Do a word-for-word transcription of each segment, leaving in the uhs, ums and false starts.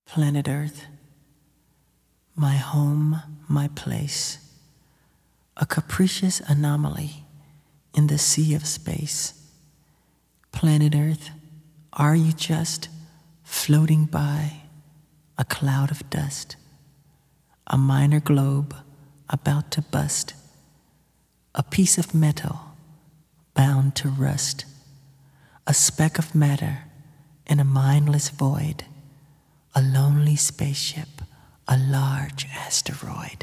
Planet Earth, my home, my place, a capricious anomaly in the sea of space. Planet Earth, are you just floating by a cloud of dust, a minor globe about to bust, a piece of metal bound to rust, a speck of matter in a mindless void, a lonely spaceship, a large asteroid.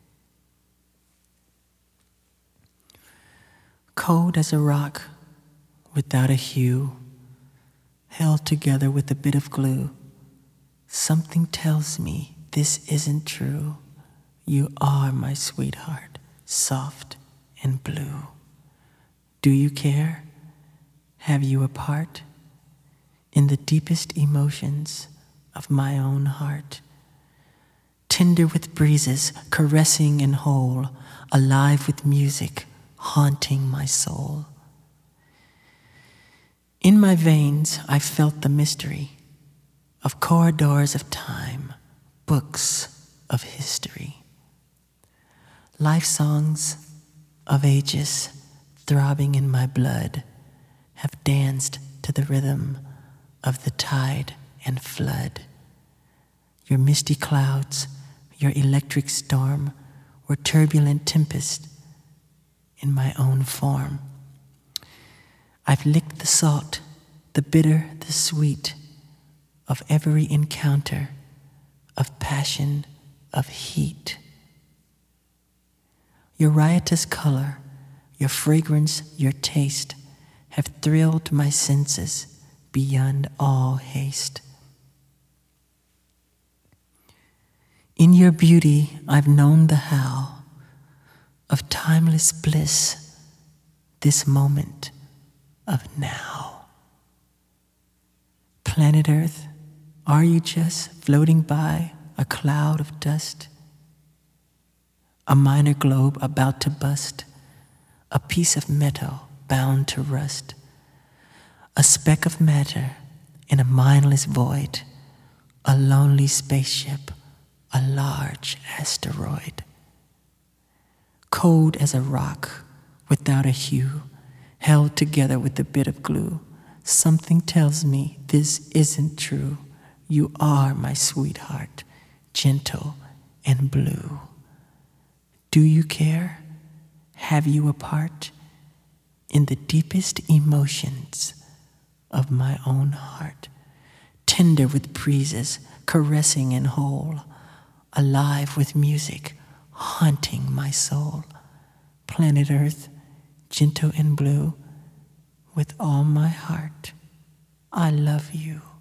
Cold as a rock, without a hue, held together with a bit of glue. Something tells me this isn't true. You are my sweetheart, soft and blue. Do you care? Have you a part in the deepest emotions of my own heart? Tender with breezes, caressing and whole, alive with music, haunting my soul. In my veins, I felt the mystery of corridors of time, books of history. Life songs of ages throbbing in my blood have danced to the rhythm of the tide and flood. Your misty clouds, your electric storm were turbulent tempest in my own form. I've licked the salt, the bitter, the sweet of every encounter of passion, of heat. Your riotous color, your fragrance, your taste have thrilled my senses beyond all haste. In your beauty, I've known the how of timeless bliss, this moment of now. Planet Earth, are you just floating by a cloud of dust? A minor globe about to bust, a piece of metal bound to rust, a speck of matter in a mindless void, a lonely spaceship, a large asteroid. Cold as a rock, without a hue, held together with a bit of glue. Something tells me this isn't true. You are my sweetheart, gentle and blue. Do you care? Have you a part in the deepest emotions of my own heart? Tender with breezes, caressing and whole, alive with music, haunting my soul. Planet Earth, gentle and blue, with all my heart, I love you.